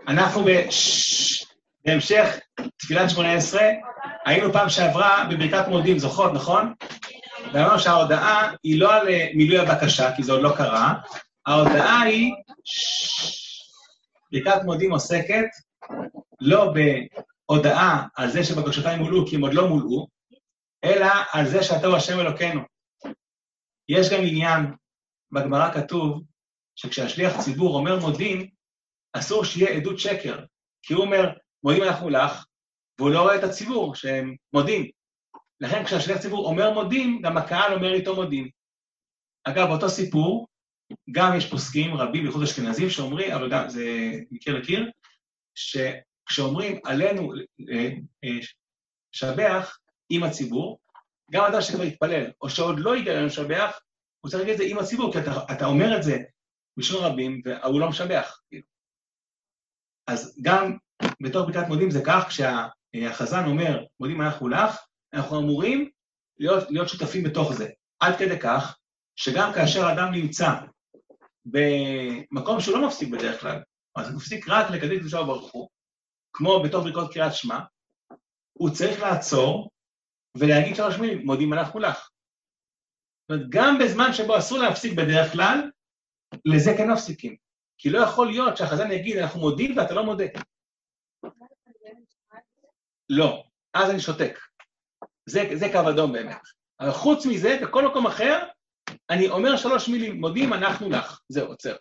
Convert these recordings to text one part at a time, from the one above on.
אנחנו בהמשך תפילת 18, היינו פעם שעברה בברכת מודים, זוכרות, נכון? ואמרנו שההודעה היא לא על מילוי הבקשה, כי זה עוד לא קרה, ההודעה היא, ברכת מודים עוסקת, לא בהודעה על זה שבקשותיי מולאו, כי הם עוד לא מולאו, אלא על זה שאתה הוא השם אלוקינו. יש גם עניין, בגמרא כתוב, שכשהשליח ציבור אומר מודים, אסור שיהיה עדות שקר, כי הוא אומר, מודים אנחנו לך, והוא לא רואה את הציבור שהם מודים. לכן כשהשליח ציבור אומר מודים, גם הקהל אומר איתו מודים. אגב, באותו סיפור, גם יש פוסקים רבים, בייחוד אשכנזים, שאומרים, אבל גם זה מקיר לקיר, שכשאומרים עלינו שבח עם הציבור, גם אדם שכבר יתפלל, או שעוד לא יגע לנו שבח, הוא צריך להגיד את זה עם הציבור, כי אתה אומר את זה בשביל רבים, והוא לא משבח. אז גם בתור ברכת מודים זה כך, כשהחזן אומר, מודים אנחנו לך, אנחנו אמורים להיות שותפים בתוך זה. עד כדי כך, שגם כאשר אדם נמצא במקום שהוא לא מפסיק בדרך כלל, אז הוא מפסיק רק לקדש קדושה וברוך הוא, כמו בתור ברכות קריאת שמע, הוא צריך לעצור ולהגיד שלוש מילים, מודים אנחנו לך. זאת אומרת, גם בזמן שבו אסור להפסיק בדרך כלל, לזה כן מפסיקים. כי לא יכול להיות שהחזן יגיד, אנחנו מודים ואתה לא מודה. לא, אז אני שותק. זה קו אדום באמת. אבל חוץ מזה, בכל מקום אחר, אני אומר שלוש מילים, מודים אנחנו לך. זהו, עוצר.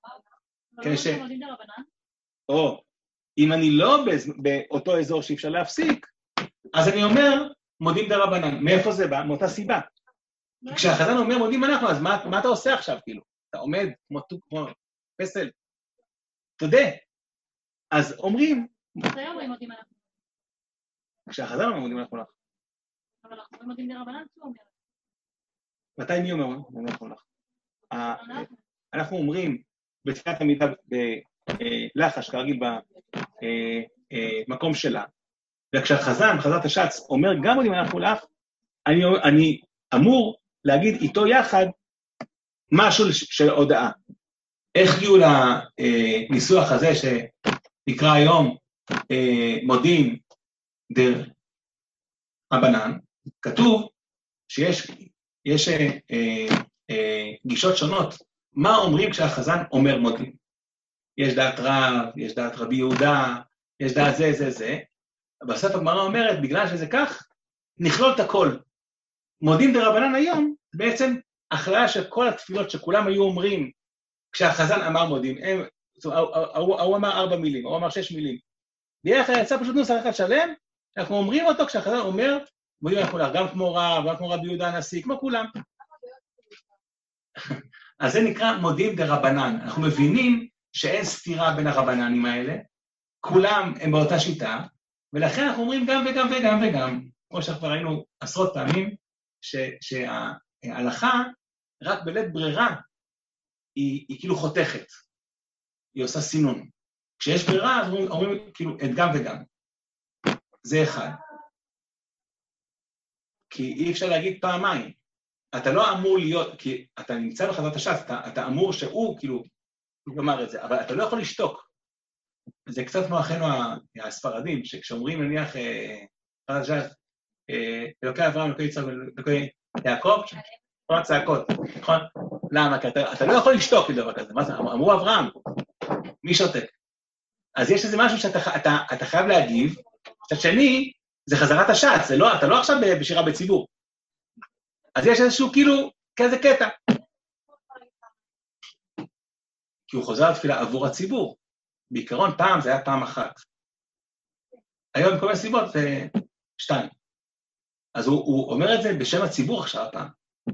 או, אם אני לא באותו אזור שאי אפשר להפסיק, אז אני אומר, מודים דרבנן. מאיפה זה בא? מאותה סיבה. כשהחזן אומר מודים אנחנו, אז מה אתה עושה עכשיו, כאילו? אתה עומד כמו פסל. תודה. אז אומרים... מתי אומרים מודים אנחנו? כשהחזן אומר מודים אנחנו לך. אבל אנחנו אומרים מודים דרבנן, שהוא אומר. מתי מי אומר מודים אנחנו לך? אנחנו אומרים בתפילת עמידה בלחש, כרגיל במקום שלה, וכשהחזן, חזרת השץ, אומר גם מודים אנחנו לך, אני אמור להגיד איתו יחד משהו של הודעה. איך הגיעו לניסוח הזה שנקרא היום מודים דרבנן? כתוב שיש גישות שונות. מה אומרים כשהחזן אומר מודים? יש דעת רב, יש דעת רבי יהודה, יש דעת זה. בסוף הגמרא אומרת, בגלל שזה כך, נכלול את הכל. מודים דרבנן היום, בעצם הכללה של כל התפילות שכולם היו אומרים, כשהחזן אמר מודים, הוא אמר 4 מילים, הוא אמר 6 מילים. ויחד יצא פשוט נוסח אחד שלם, אנחנו אומרים אותו כשהחזן אומר, מודים אנחנו לך, גם כמו רב, גם כמו רבי יהודה הנשיא, כמו כולם. אז זה נקרא מודים דרבנן. אנחנו מבינים שאין סתירה בין הרבננים האלה, כולם הם באותה שיטה, ולכן אנחנו אומרים גם וגם וגם וגם, כמו שכבר ראינו עשרות פעמים, שההלכה רק בלית ברירה היא כאילו חותכת, היא עושה סינון. כשיש ברירה, אז אומרים כאילו את גם וגם. זה אחד. כי אי אפשר להגיד פעמיים. אתה לא אמור להיות, כי אתה נמצא בחזרת השץ, אתה אמור שהוא כאילו, לומר את זה, אבל אתה לא יכול לשתוק. זה קצת כמו אחינו הספרדים, שכשאומרים נניח, חזרת השץ, אלוקי אברהם, אלוקי יצחק, אלוקי יעקב, כל הצעקות, נכון? למה? כי אתה לא יכול לשתוק לדבר כזה. מה זה? אמרו אברהם, מי שותק? אז יש איזה משהו שאתה חייב להגיב, מצד שני, זה חזרת השץ, אתה לא עכשיו בשירה בציבור. אז יש איזשהו כאילו, כזה קטע. כי הוא חוזר לתפילה עבור הציבור. בעיקרון פעם זה היה פעם אחת. היום בכל מיני סיבות זה 2. אז הוא אומר את זה בשם הציבור עכשיו הפעם.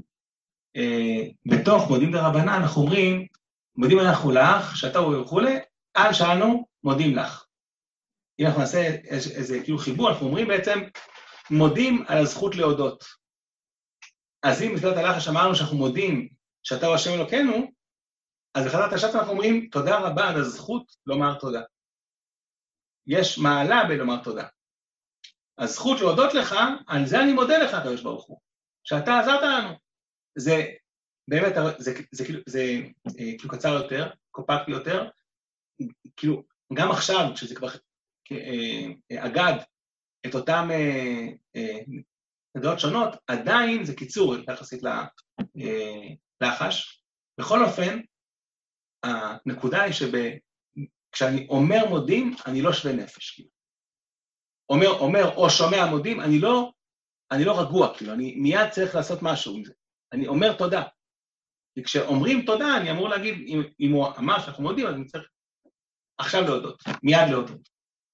בתוך מודים דרבנן אנחנו אומרים, מודים אנחנו לך, שאתה וכולי, על שאנו מודים לך. אם אנחנו נעשה איזה כאילו חיבור, אנחנו אומרים בעצם, מודים על הזכות להודות. אז אם בתפילת הלחש אמרנו שאנחנו מודים שאתה הוא השם אלוקינו, אז בחזרת השץ אנחנו אומרים, תודה רבה על הזכות לומר תודה. יש מעלה בלומר תודה. הזכות להודות לך, על זה אני מודה לך, הקדוש ברוך הוא, שאתה עזרת לנו. זה באמת, זה כאילו קצר יותר, קומפקטי יותר, כאילו גם עכשיו, כשזה כבר אגד את אותם נקודות שונות, עדיין זה קיצור יחסית ללחש. בכל אופן, הנקודה היא כשאני אומר מודים, אני לא שווה נפש. אומר או שומע מודים, אני לא רגוע, כאילו, אני מיד צריך לעשות משהו עם זה. אני אומר תודה. וכשאומרים תודה, אני אמור להגיד, אם הוא אמר שאנחנו מודים, אז אני צריך עכשיו להודות, מיד להודות.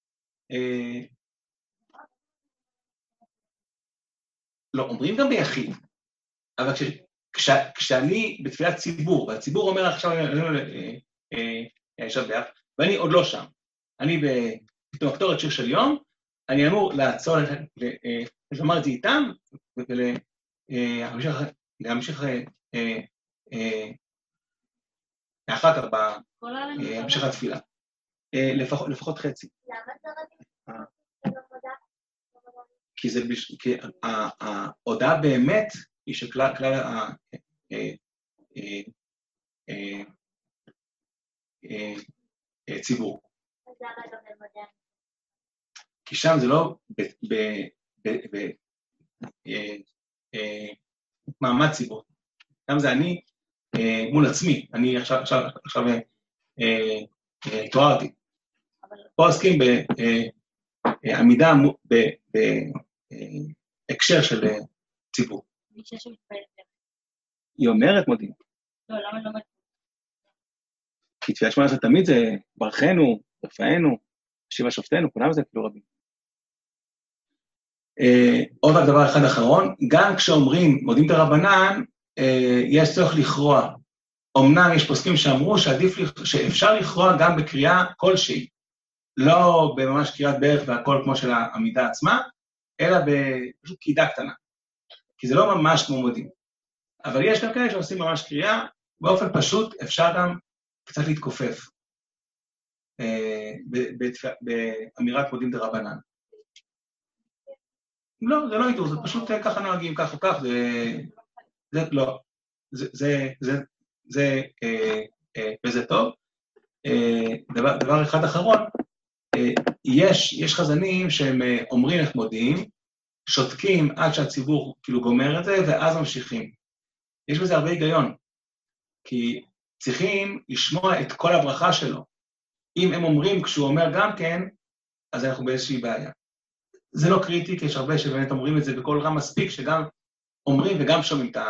לא, אומרים גם ביחיד, אבל כשאני בתפילת ציבור, והציבור אומר עכשיו, ישבח, ואני עוד לא שם, אני פתאום הקטורת שיר של יום, אני אמור לעצור, לשמר את זה איתם, ולהמשיך אחר כך בהמשך התפילה. לפחות חצי. למה כי ההודעה באמת היא שכלל ציבור. כי שם זה לא מעמד ציבור. שם זה אני מול עצמי. אני עכשיו התוארתי. פה עוסקים בעמידה בהקשר של ציבור. היא אומרת מודים. לא, למה לא אומרת? כי תפילת שמונה עשרה תמיד זה ברכנו, רפאנו, שיבה שופטנו, כולם זה כאילו רבים. עוד רק דבר אחד אחרון, גם כשאומרים מודים דרבנן, יש צורך לכרוע. אמנם יש פוסקים שאמרו שאפשר לכרוע גם בקריאה כלשהי, לא בממש קריאת בערך והכל כמו של העמידה עצמה, אלא בפשוט קידה קטנה, כי זה לא ממש כמו מודים. אבל יש גם כאלה שעושים ממש קריאה, באופן פשוט אפשר גם קצת להתכופף באמירת מודים דרבנן. לא, זה לא איתור, זה פשוט ככה נוהגים, כך או כך, זה לא, וזה טוב. דבר אחד אחרון, יש חזנים שהם אומרים איך מודיעים, שותקים עד שהציבור כאילו גומר את זה, ואז ממשיכים. יש בזה הרבה היגיון, כי צריכים לשמוע את כל הברכה שלו. אם הם אומרים כשהוא אומר גם כן, אז אנחנו באיזושהי בעיה. זה לא קריטי, כי יש הרבה שבאמת אומרים את זה בכל רם מספיק, שגם אומרים וגם שומעים את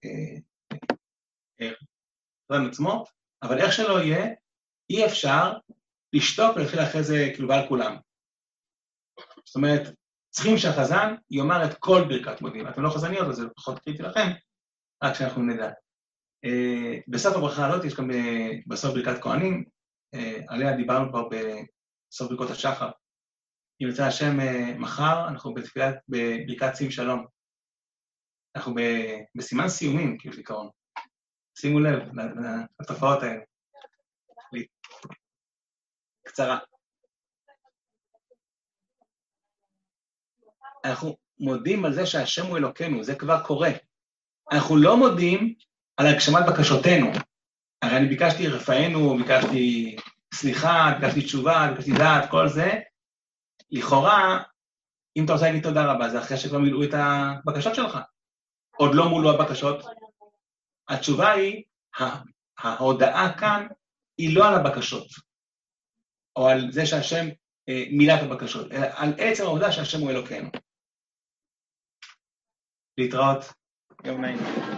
הרם עצמו, אבל איך שלא יהיה, אי אפשר לשתוק ולהתחיל אחרי זה כאילו בעל כולם. זאת אומרת, צריכים שהחזן יאמר את כל ברכת מודים. אתם לא חזניות, אז זה פחות קריטי לכם, רק שאנחנו נדע. בסוף הברכה הזאת יש גם בסוף ברכת כהנים, עליה דיברנו כבר בסוף ברכות השחר. אם יוצא השם מחר, אנחנו בברכת שים שלום. אנחנו בסימן סיומים, כאילו זיכרון. שימו לב לתופעות האלה. קצרה. אנחנו מודים על זה שהשם הוא אלוקינו, זה כבר קורה. אנחנו לא מודים על הגשמת בקשותינו. הרי אני ביקשתי רפאנו, ביקשתי סליחה, ביקשתי תשובה, ביקשתי דעת, כל זה. לכאורה, אם אתה רוצה להגיד תודה רבה, זה אחרי שכבר מילאו את הבקשות שלך. עוד לא מולו הבקשות. התשובה היא, ההודעה כאן היא לא על הבקשות, או על זה שהשם מילא את הבקשות, אלא על עצם העובדה שהשם הוא אלוקינו. להתראות. יום נעים.